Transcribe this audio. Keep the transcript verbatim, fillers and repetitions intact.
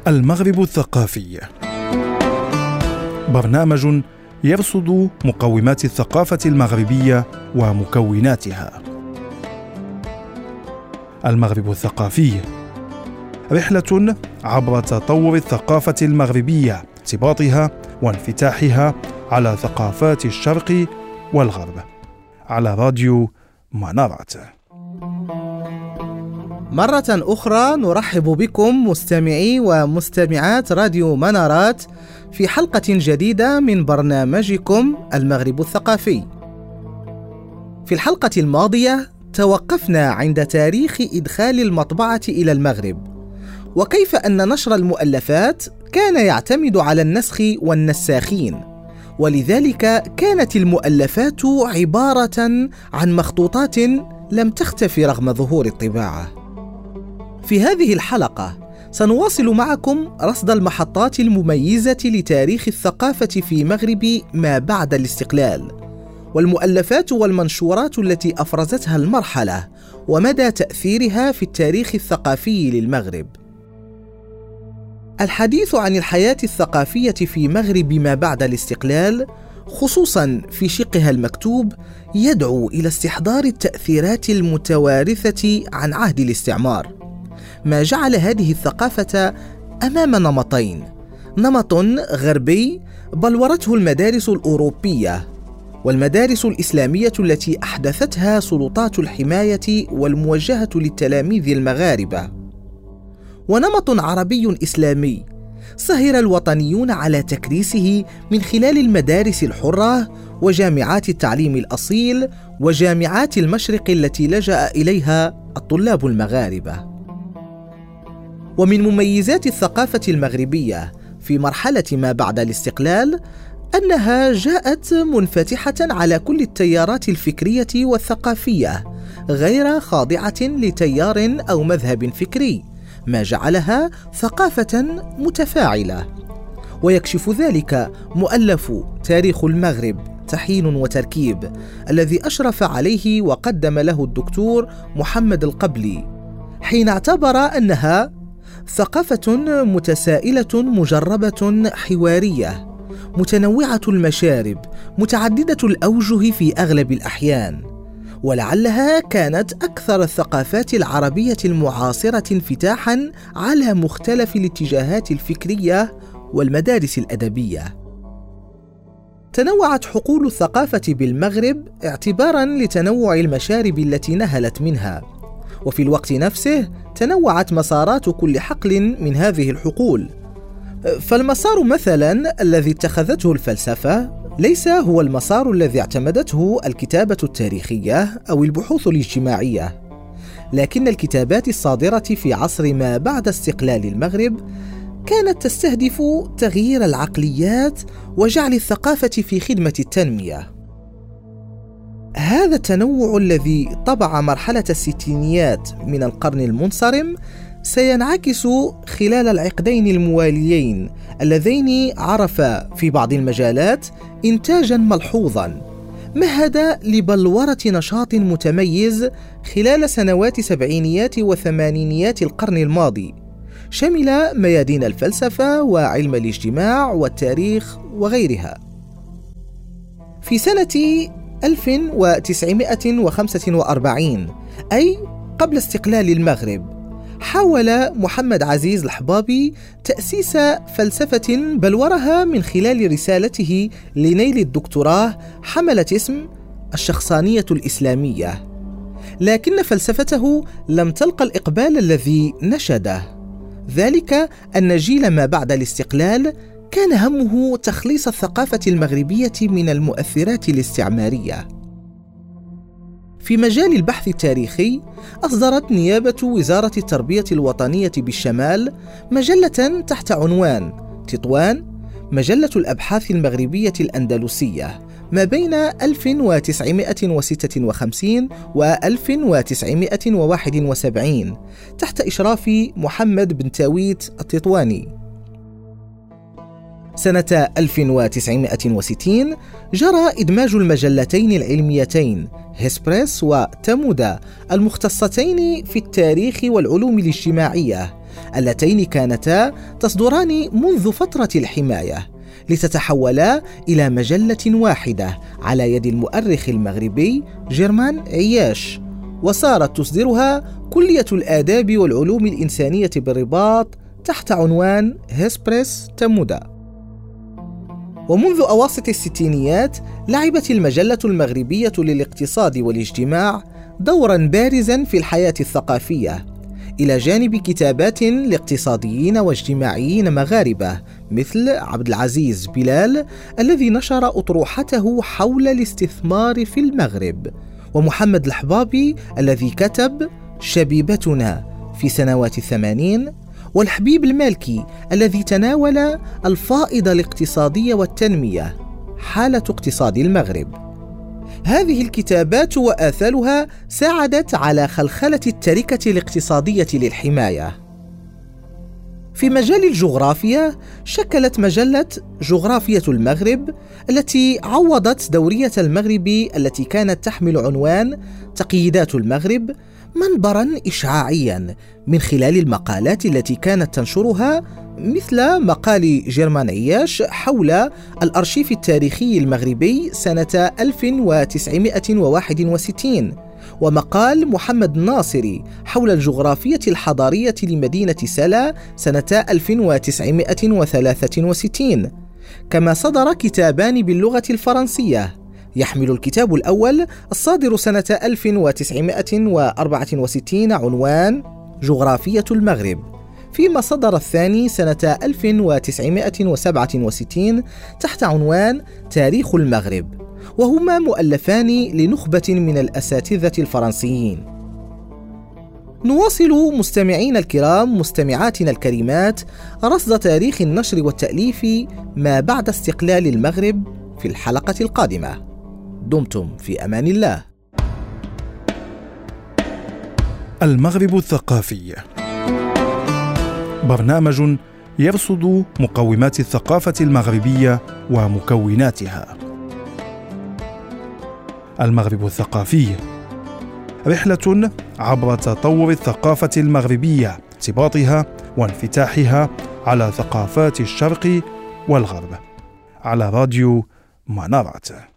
المغرب الثقافي، برنامج يرصد مقومات الثقافة المغربية ومكوناتها. المغرب الثقافي، رحلة عبر تطور الثقافة المغربية، ارتباطها وانفتاحها على ثقافات الشرق والغرب، على راديو منارات. مرة أخرى نرحب بكم مستمعي ومستمعات راديو منارات في حلقة جديدة من برنامجكم المغرب الثقافي. في الحلقة الماضية توقفنا عند تاريخ إدخال المطبعة إلى المغرب، وكيف أن نشر المؤلفات كان يعتمد على النسخ والنساخين، ولذلك كانت المؤلفات عبارة عن مخطوطات لم تختفي رغم ظهور الطباعة. في هذه الحلقة سنواصل معكم رصد المحطات المميزة لتاريخ الثقافة في مغرب ما بعد الاستقلال، والمؤلفات والمنشورات التي أفرزتها المرحلة ومدى تأثيرها في التاريخ الثقافي للمغرب. الحديث عن الحياة الثقافية في مغرب ما بعد الاستقلال، خصوصاً في شقها المكتوب، يدعو إلى استحضار التأثيرات المتوارثة عن عهد الاستعمار، ما جعل هذه الثقافة أمام نمطين: نمط غربي بلورته المدارس الأوروبية، والمدارس الإسلامية التي أحدثتها سلطات الحماية والموجهة للتلاميذ المغاربة، ونمط عربي إسلامي سهر الوطنيون على تكريسه من خلال المدارس الحرة وجامعات التعليم الأصيل وجامعات المشرق التي لجأ إليها الطلاب المغاربة. ومن مميزات الثقافة المغربية في مرحلة ما بعد الاستقلال أنها جاءت منفتحة على كل التيارات الفكرية والثقافية، غير خاضعة لتيار أو مذهب فكري، ما جعلها ثقافة متفاعلة. ويكشف ذلك مؤلف تاريخ المغرب تحيين وتركيب، الذي أشرف عليه وقدم له الدكتور محمد القبلي، حين اعتبر أنها ثقافة متسائلة مجربة حوارية، متنوعة المشارب، متعددة الأوجه في أغلب الأحيان، ولعلها كانت أكثر الثقافات العربية المعاصرة انفتاحاً على مختلف الاتجاهات الفكرية والمدارس الأدبية. تنوعت حقول الثقافة بالمغرب اعتباراً لتنوع المشارب التي نهلت منها، وفي الوقت نفسه تنوعت مسارات كل حقل من هذه الحقول. فالمسار مثلاً الذي اتخذته الفلسفة ليس هو المسار الذي اعتمدته الكتابة التاريخية أو البحوث الاجتماعية، لكن الكتابات الصادرة في عصر ما بعد استقلال المغرب كانت تستهدف تغيير العقليات وجعل الثقافة في خدمة التنمية. هذا التنوع الذي طبع مرحلة الستينيات من القرن المنصرم سينعكس خلال العقدين المواليين اللذين عرفا في بعض المجالات إنتاجاً ملحوظاً، مهد لبلورة نشاط متميز خلال سنوات سبعينيات وثمانينيات القرن الماضي، شمل ميادين الفلسفة وعلم الاجتماع والتاريخ وغيرها. في سنة ألف وتسعمائة وخمسة وأربعين، أي قبل استقلال المغرب، حاول محمد عزيز الحبابي تأسيس فلسفة بلورها من خلال رسالته لنيل الدكتوراه حملت اسم الشخصانية الإسلامية، لكن فلسفته لم تلقى الإقبال الذي نشده، ذلك أن جيل ما بعد الاستقلال كان همه تخليص الثقافة المغربية من المؤثرات الاستعمارية. في مجال البحث التاريخي، أصدرت نيابة وزارة التربية الوطنية بالشمال مجلة تحت عنوان تطوان، مجلة الأبحاث المغربية الأندلسية، ما بين ألف وتسعمائة وستة وخمسين و ألف وتسعمائة وواحد وسبعين، تحت إشراف محمد بن تاويت التطواني. سنة ألف وتسعمائة وستين جرى إدماج المجلتين العلميتين هسبريس وتمودا المختصتين في التاريخ والعلوم الاجتماعية اللتين كانتا تصدران منذ فترة الحماية لتتحولا إلى مجلة واحدة على يد المؤرخ المغربي جيرمان عياش، وصارت تصدرها كلية الآداب والعلوم الإنسانية بالرباط تحت عنوان هيسبريس تمودا. ومنذ أواسط الستينيات لعبت المجلة المغربية للاقتصاد والاجتماع دورا بارزا في الحياة الثقافية، إلى جانب كتابات لاقتصاديين واجتماعيين مغاربة مثل عبد العزيز بلال الذي نشر أطروحته حول الاستثمار في المغرب، ومحمد الحبابي الذي كتب شبيبتنا في سنوات الثمانين، والحبيب المالكي الذي تناول الفائضة الاقتصادية والتنمية، حالة اقتصاد المغرب. هذه الكتابات وآثالها ساعدت على خلخلة التركة الاقتصادية للحماية. في مجال الجغرافيا شكلت مجلة جغرافية المغرب التي عوضت دورية المغرب التي كانت تحمل عنوان تقييدات المغرب منبرا إشعاعيا من خلال المقالات التي كانت تنشرها، مثل مقال جيرمان عياش حول الأرشيف التاريخي المغربي سنة ألف وتسعمائة وواحد وستين، ومقال محمد الناصري حول الجغرافية الحضارية لمدينة سلا سنة ألف وتسعمائة وثلاثة وستين. كما صدر كتابان باللغة الفرنسية، يحمل الكتاب الأول الصادر سنة ألف وتسعمائة وأربعة وستين عنوان جغرافية المغرب، فيما صدر الثاني سنة ألف وتسعمائة وسبعة وستين تحت عنوان تاريخ المغرب، وهما مؤلفان لنخبة من الأساتذة الفرنسيين. نواصل مستمعين الكرام مستمعاتنا الكريمات رصد تاريخ النشر والتأليف ما بعد استقلال المغرب في الحلقة القادمة. دمتم في أمان الله. المغرب الثقافي، برنامج يرصد مقومات الثقافة المغربية ومكوناتها. المغرب الثقافي، رحلة عبر تطور الثقافة المغربية، ارتباطها وانفتاحها على ثقافات الشرق والغرب، على راديو منارات.